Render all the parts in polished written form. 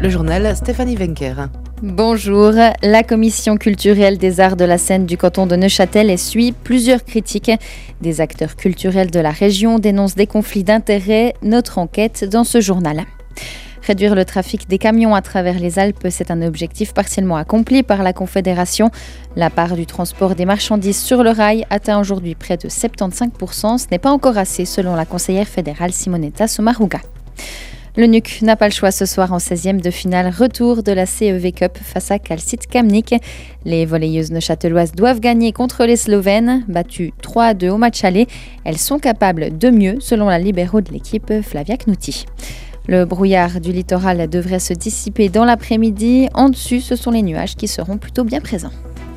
Le journal Stéphanie Wenker. Bonjour, la commission culturelle des arts de la Seine du canton de Neuchâtel essuie plusieurs critiques. Des acteurs culturels de la région dénoncent des conflits d'intérêts. Notre enquête dans ce journal. Réduire le trafic des camions à travers les Alpes, c'est un objectif partiellement accompli par la Confédération. La part du transport des marchandises sur le rail atteint aujourd'hui près de 75%. Ce n'est pas encore assez selon la conseillère fédérale Simonetta Sommaruga. Le NUC n'a pas le choix ce soir en 16e de finale retour de la CEV Cup face à Calcit Kamnik. Les volleyeuses neuchâteloises doivent gagner contre les Slovènes. Battues 3-2 au match aller, elles sont capables de mieux selon la libéraux de l'équipe Flavia Knutti. Le brouillard du littoral devrait se dissiper dans l'après-midi. En dessus, ce sont les nuages qui seront plutôt bien présents.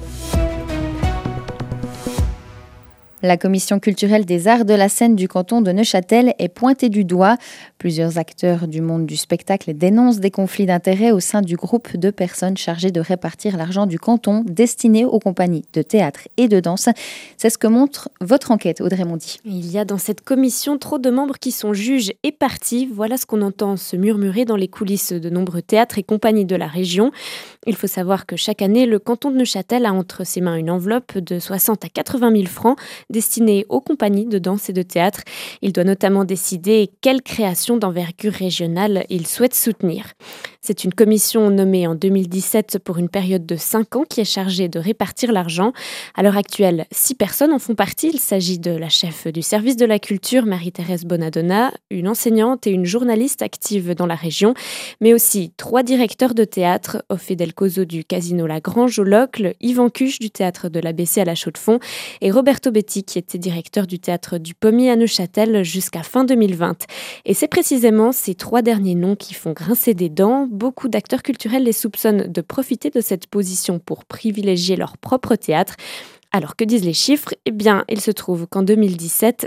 La commission culturelle des arts de la Seine du canton de Neuchâtel est pointée du doigt. Plusieurs acteurs du monde du spectacle dénoncent des conflits d'intérêts au sein du groupe de personnes chargées de répartir l'argent du canton destiné aux compagnies de théâtre et de danse. C'est ce que montre votre enquête, Audrey Mondy. Il y a dans cette commission trop de membres qui sont juges et parties. Voilà ce qu'on entend se murmurer dans les coulisses de nombreux théâtres et compagnies de la région. Il faut savoir que chaque année, le canton de Neuchâtel a entre ses mains une enveloppe de 60 à 80 000 francs destinée aux compagnies de danse et de théâtre. Il doit notamment décider quelle création d'envergure régionale il souhaite soutenir. C'est une commission nommée en 2017 pour une période de 5 ans qui est chargée de répartir l'argent. À l'heure actuelle, 6 personnes en font partie. Il s'agit de la chef du service de la culture, Marie-Thérèse Bonadonna, une enseignante et une journaliste active dans la région, mais aussi 3 directeurs de théâtre, Ophédel Cozo du Casino La Grange au Locle, Yvan Cuche du théâtre de l'ABC à la Chaux-de-Fonds et Roberto Betti qui était directeur du théâtre du Pommier à Neuchâtel jusqu'à fin 2020. Et c'est précisément ces 3 derniers noms qui font grincer des dents. Beaucoup d'acteurs culturels les soupçonnent de profiter de cette position pour privilégier leur propre théâtre. Alors que disent les chiffres ? Eh bien, il se trouve qu'en 2017,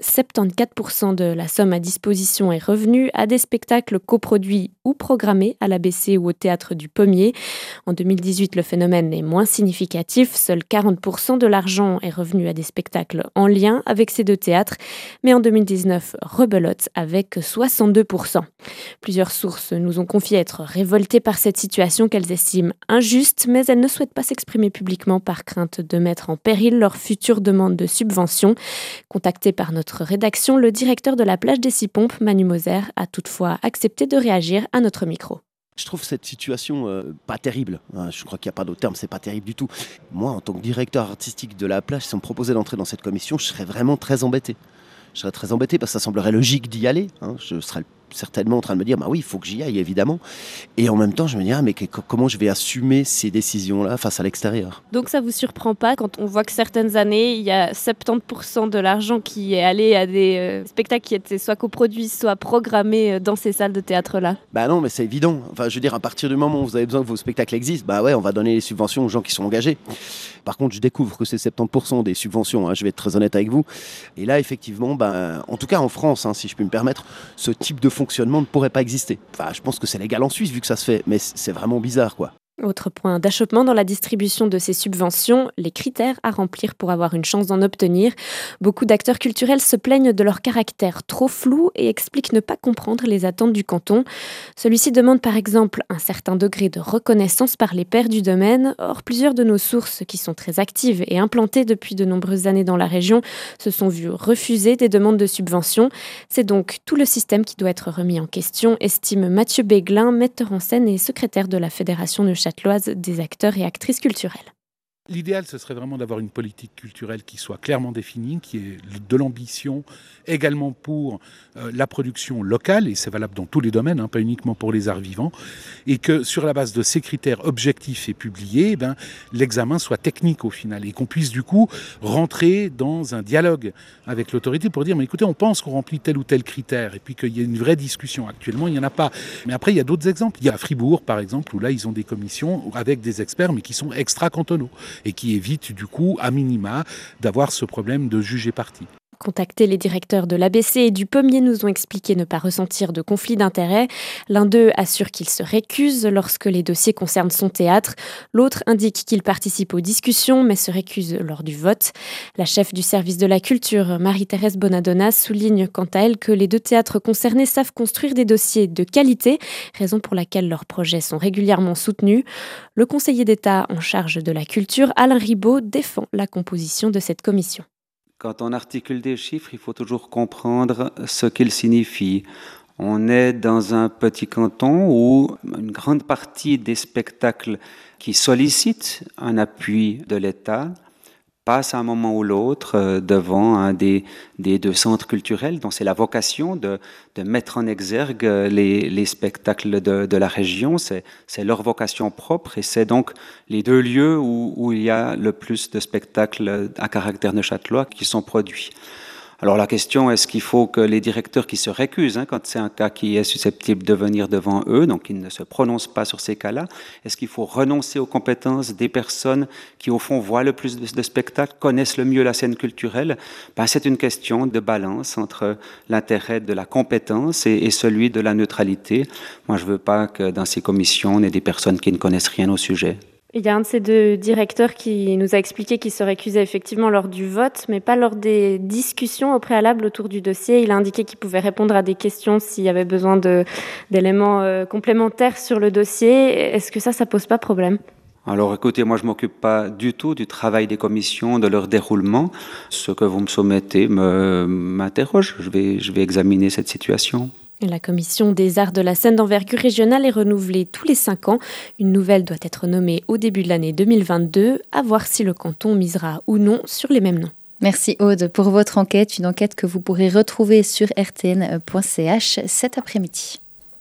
74% de la somme à disposition est revenue à des spectacles coproduits ou programmés à l'ABC ou au théâtre du Pommier. En 2018, le phénomène est moins significatif. Seuls 40% de l'argent est revenu à des spectacles en lien avec ces 2 théâtres. Mais en 2019, rebelote avec 62%. Plusieurs sources nous ont confié être révoltées par cette situation qu'elles estiment injuste, mais elles ne souhaitent pas s'exprimer publiquement par crainte de mettre en péril leur future demande de subvention. Contacté par notre rédaction, le directeur de la plage des 6 Pompes, Manu Moser, a toutefois accepté de réagir à notre micro. Je trouve cette situation pas terrible. Je crois qu'il n'y a pas d'autre terme, c'est pas terrible du tout. Moi, en tant que directeur artistique de la plage, si on me proposait d'entrer dans cette commission, je serais vraiment très embêté. Je serais très embêté parce que ça semblerait logique d'y aller. Je serais certainement en train de me dire, bah oui, il faut que j'y aille, évidemment. Et en même temps, je me dis, mais comment je vais assumer ces décisions-là face à l'extérieur ? Donc ça ne vous surprend pas quand on voit que certaines années, il y a 70% de l'argent qui est allé à des spectacles qui étaient soit coproduits, soit programmés dans ces salles de théâtre-là ? Bah non, mais c'est évident. Enfin, je veux dire, à partir du moment où vous avez besoin que vos spectacles existent, bah ouais, on va donner les subventions aux gens qui sont engagés. Par contre, je découvre que c'est 70% des subventions, je vais être très honnête avec vous. Et là, effectivement, en tout cas en France, si je puis me permettre, ce type de fonctionnement ne pourrait pas exister. Enfin, je pense que c'est légal en Suisse vu que ça se fait, mais c'est vraiment bizarre, quoi. Autre point d'achoppement dans la distribution de ces subventions, les critères à remplir pour avoir une chance d'en obtenir. Beaucoup d'acteurs culturels se plaignent de leur caractère trop flou et expliquent ne pas comprendre les attentes du canton. Celui-ci demande par exemple un certain degré de reconnaissance par les pairs du domaine. Or, plusieurs de nos sources, qui sont très actives et implantées depuis de nombreuses années dans la région, se sont vues refuser des demandes de subventions. C'est donc tout le système qui doit être remis en question, estime Mathieu Béglin, metteur en scène et secrétaire de la Fédération neuchâteloise des acteurs et actrices culturelles. L'idéal, ce serait vraiment d'avoir une politique culturelle qui soit clairement définie, qui ait de l'ambition également pour la production locale, et c'est valable dans tous les domaines, pas uniquement pour les arts vivants, et que sur la base de ces critères objectifs et publiés, l'examen soit technique au final, et qu'on puisse du coup rentrer dans un dialogue avec l'autorité pour dire, mais écoutez, on pense qu'on remplit tel ou tel critère, et puis qu'il y ait une vraie discussion. Actuellement, il n'y en a pas. Mais après, il y a d'autres exemples. Il y a à Fribourg, par exemple, où là, ils ont des commissions avec des experts, mais qui sont extra-cantonaux, et qui évite du coup, à minima, d'avoir ce problème de juger parti. Contactés, les directeurs de l'ABC et du Pommier nous ont expliqué ne pas ressentir de conflit d'intérêts. L'un d'eux assure qu'il se récuse lorsque les dossiers concernent son théâtre. L'autre indique qu'il participe aux discussions mais se récuse lors du vote. La chef du service de la culture, Marie-Thérèse Bonadonna, souligne quant à elle que les 2 théâtres concernés savent construire des dossiers de qualité, raison pour laquelle leurs projets sont régulièrement soutenus. Le conseiller d'État en charge de la culture, Alain Ribaud, défend la composition de cette commission. Quand on articule des chiffres, il faut toujours comprendre ce qu'ils signifient. On est dans un petit canton où une grande partie des spectacles qui sollicitent un appui de l'État passent à un moment ou l'autre devant un des 2 centres culturels, dont c'est la vocation de mettre en exergue les spectacles de la région. C'est leur vocation propre et c'est donc les 2 lieux où il y a le plus de spectacles à caractère neuchâtelois qui sont produits. Alors la question, est-ce qu'il faut que les directeurs qui se récusent, quand c'est un cas qui est susceptible de venir devant eux, donc ils ne se prononcent pas sur ces cas-là, est-ce qu'il faut renoncer aux compétences des personnes qui au fond voient le plus de spectacles, connaissent le mieux la scène culturelle? C'est une question de balance entre l'intérêt de la compétence et celui de la neutralité. Moi je ne veux pas que dans ces commissions on ait des personnes qui ne connaissent rien au sujet. Il y a un de ces 2 directeurs qui nous a expliqué qu'il se récusait effectivement lors du vote, mais pas lors des discussions au préalable autour du dossier. Il a indiqué qu'il pouvait répondre à des questions s'il y avait besoin d'éléments complémentaires sur le dossier. Est-ce que ça pose pas problème ? Alors écoutez, moi je ne m'occupe pas du tout du travail des commissions, de leur déroulement. Ce que vous me soumettez m'interroge. Je vais examiner cette situation. La commission des arts de la scène d'envergure régionale est renouvelée tous les 5 ans. Une nouvelle doit être nommée au début de l'année 2022, à voir si le canton misera ou non sur les mêmes noms. Merci Aude pour votre enquête, une enquête que vous pourrez retrouver sur rtn.ch cet après-midi.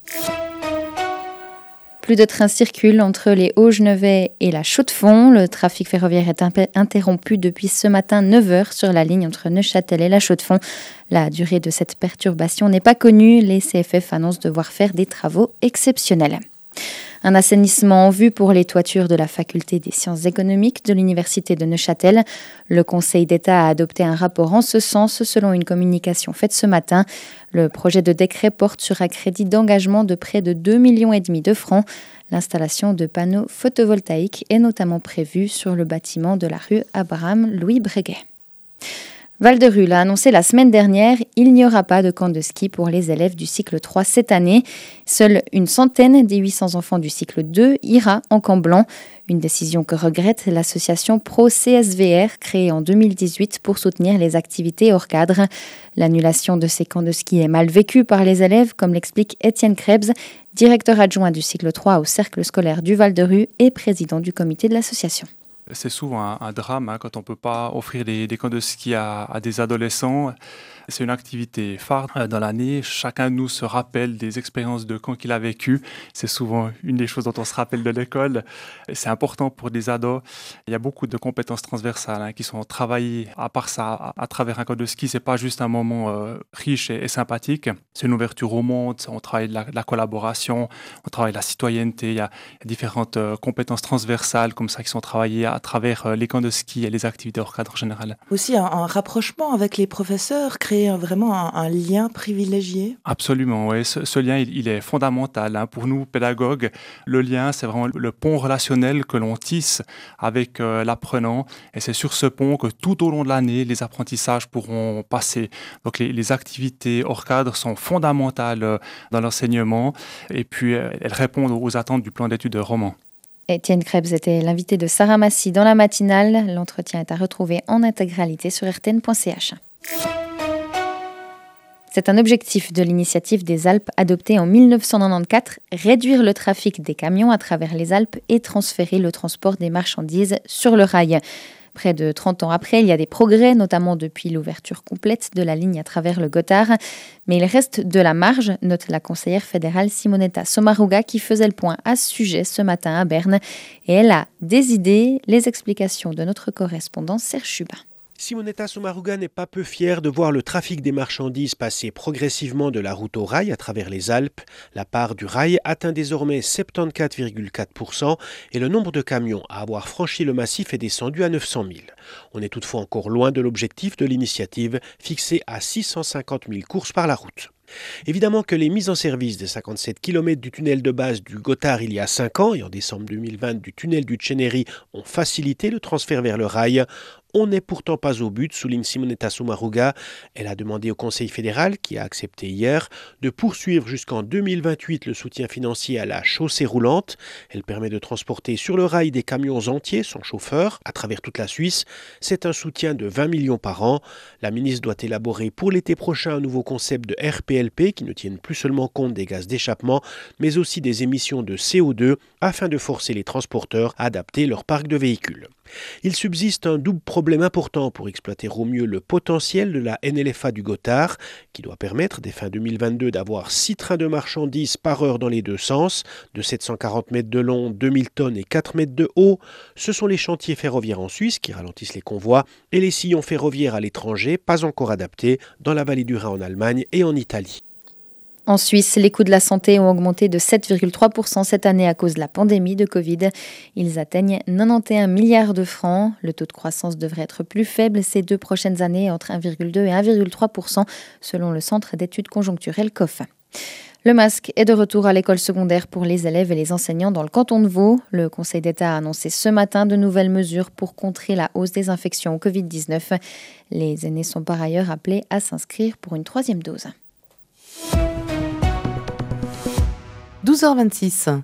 Plus de trains circulent entre les Hauts-Genevois et la Chaux-de-Fonds. Le trafic ferroviaire est interrompu depuis ce matin 9h sur la ligne entre Neuchâtel et la Chaux-de-Fonds. La durée de cette perturbation n'est pas connue. Les CFF annoncent devoir faire des travaux exceptionnels. Un assainissement en vue pour les toitures de la faculté des sciences économiques de l'université de Neuchâtel. Le Conseil d'État a adopté un rapport en ce sens selon une communication faite ce matin. Le projet de décret porte sur un crédit d'engagement de près de 2,5 millions de francs. L'installation de panneaux photovoltaïques est notamment prévue sur le bâtiment de la rue Abraham-Louis Breguet. Val-de-Rue l'a annoncé la semaine dernière, il n'y aura pas de camp de ski pour les élèves du cycle 3 cette année. Seule une centaine des 800 enfants du cycle 2 ira en camp blanc. Une décision que regrette l'association Pro-CSVR créée en 2018 pour soutenir les activités hors cadre. L'annulation de ces camps de ski est mal vécue par les élèves, comme l'explique Étienne Krebs, directeur adjoint du cycle 3 au cercle scolaire du Val-de-Rue et président du comité de l'association. C'est souvent un drame quand on ne peut pas offrir des camps de ski à des adolescents. C'est une activité phare dans l'année. Chacun de nous se rappelle des expériences de camp qu'il a vécues. C'est souvent une des choses dont on se rappelle de l'école. C'est important pour des ados. Il y a beaucoup de compétences transversales qui sont travaillées à part ça à travers un camp de ski. C'est pas juste un moment riche et sympathique. C'est une ouverture au monde. On travaille de la collaboration, on travaille de la citoyenneté. Il y a différentes compétences transversales comme ça qui sont travaillées à travers les camps de ski et les activités hors cadre en général. Aussi un rapprochement avec les professeurs, créer vraiment un lien privilégié. Absolument, oui. Ce lien, il est fondamental. Pour nous, pédagogues, le lien, c'est vraiment le pont relationnel que l'on tisse avec l'apprenant. Et c'est sur ce pont que tout au long de l'année, les apprentissages pourront passer. Donc les activités hors cadre sont fondamentales dans l'enseignement. Et puis, elles répondent aux attentes du plan d'études roman. Étienne Krebs était l'invité de Sarah Massy dans la matinale. L'entretien est à retrouver en intégralité sur rtn.ch. C'est un objectif de l'initiative des Alpes adopté en 1994, réduire le trafic des camions à travers les Alpes et transférer le transport des marchandises sur le rail. Près de 30 ans après, il y a des progrès, notamment depuis l'ouverture complète de la ligne à travers le Gothard. Mais il reste de la marge, note la conseillère fédérale Simonetta Sommaruga qui faisait le point à ce sujet ce matin à Berne. Et elle a des idées, les explications de notre correspondant Serge Chubin. Simonetta Sommaruga n'est pas peu fière de voir le trafic des marchandises passer progressivement de la route au rail à travers les Alpes. La part du rail atteint désormais 74,4% et le nombre de camions à avoir franchi le massif est descendu à 900 000. On est toutefois encore loin de l'objectif de l'initiative fixé à 650 000 courses par la route. Évidemment que les mises en service des 57 km du tunnel de base du Gothard il y a 5 ans et en décembre 2020 du tunnel du Cheneri ont facilité le transfert vers le rail. On n'est pourtant pas au but, souligne Simonetta Sommaruga. Elle a demandé au Conseil fédéral, qui a accepté hier, de poursuivre jusqu'en 2028 le soutien financier à la chaussée roulante. Elle permet de transporter sur le rail des camions entiers sans chauffeur à travers toute la Suisse. C'est un soutien de 20 millions par an. La ministre doit élaborer pour l'été prochain un nouveau concept de RPLP qui ne tienne plus seulement compte des gaz d'échappement, mais aussi des émissions de CO2 afin de forcer les transporteurs à adapter leur parc de véhicules. Il subsiste un double problème important pour exploiter au mieux le potentiel de la NLFA du Gothard, qui doit permettre dès fin 2022 d'avoir 6 trains de marchandises par heure dans les deux sens, de 740 mètres de long, 2000 tonnes et 4 mètres de haut. Ce sont les chantiers ferroviaires en Suisse qui ralentissent les convois et les sillons ferroviaires à l'étranger, pas encore adaptés, dans la vallée du Rhin en Allemagne et en Italie. En Suisse, les coûts de la santé ont augmenté de 7,3% cette année à cause de la pandémie de Covid. Ils atteignent 91 milliards de francs. Le taux de croissance devrait être plus faible ces 2 prochaines années, entre 1,2 et 1,3%, selon le Centre d'études conjoncturelles COF. Le masque est de retour à l'école secondaire pour les élèves et les enseignants dans le canton de Vaud. Le Conseil d'État a annoncé ce matin de nouvelles mesures pour contrer la hausse des infections au Covid-19. Les aînés sont par ailleurs appelés à s'inscrire pour une 3e dose. 12h26.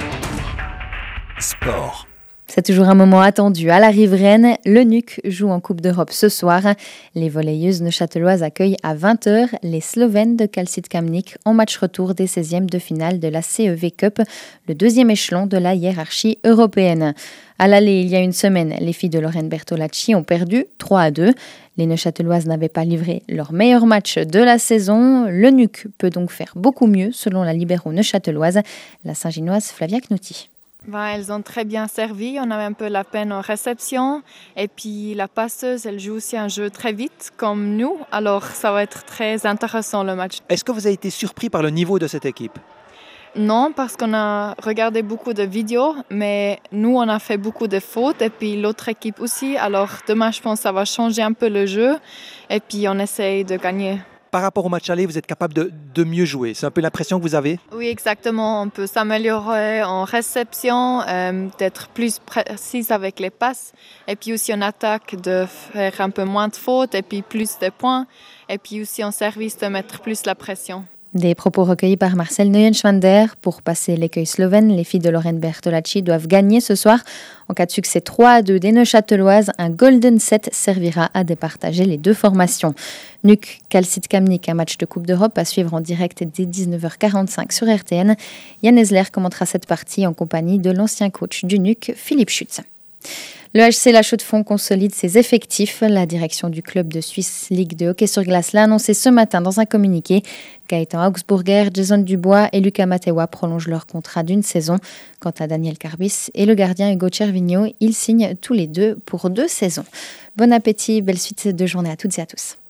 Sport. C'est toujours un moment attendu à la riveraine. Le NUC joue en Coupe d'Europe ce soir. Les volleyeuses neuchâteloises accueillent à 20h les Slovènes de Calcit Kamnik en match retour des 16e de finale de la CEV Cup, le 2e échelon de la hiérarchie européenne. À l'aller, il y a une semaine, les filles de Lorraine Bertolacci ont perdu 3-2. Les Neuchâteloises n'avaient pas livré leur meilleur match de la saison. Le NUC peut donc faire beaucoup mieux, selon la libéraux neuchâteloise, la Saint-Ginoise Flavia Knutti. Elles ont très bien servi, on avait un peu la peine en réception et puis la passeuse, elle joue aussi un jeu très vite comme nous, alors ça va être très intéressant le match. Est-ce que vous avez été surpris par le niveau de cette équipe ? Non, parce qu'on a regardé beaucoup de vidéos, mais nous on a fait beaucoup de fautes et puis l'autre équipe aussi, alors demain je pense que ça va changer un peu le jeu et puis on essaye de gagner. Par rapport au match aller, vous êtes capable de mieux jouer. C'est un peu l'impression que vous avez ? Oui, exactement. On peut s'améliorer en réception, d'être plus précise avec les passes. Et puis aussi en attaque, de faire un peu moins de fautes et puis plus de points. Et puis aussi en service, de mettre plus la pression. Des propos recueillis par Marcel Neuenschwander. Pour passer l'écueil slovène, les filles de Lorraine Bertolacci doivent gagner ce soir. En cas de succès 3-2 des Neuchâteloises, un golden set servira à départager les deux formations. NUC Calcit Kamnik, un match de Coupe d'Europe à suivre en direct dès 19h45 sur RTN. Yann Esler commentera cette partie en compagnie de l'ancien coach du NUC, Philippe Schütz. Le HC La Chaux-de-Fonds consolide ses effectifs. La direction du club de Swiss League de hockey sur glace l'a annoncé ce matin dans un communiqué. Gaëtan Augsburger, Jason Dubois et Lucas Matewa prolongent leur contrat d'une saison. Quant à Daniel Carbis et le gardien Hugo Cervigno, ils signent tous les deux pour 2 saisons. Bon appétit, belle suite de journée à toutes et à tous.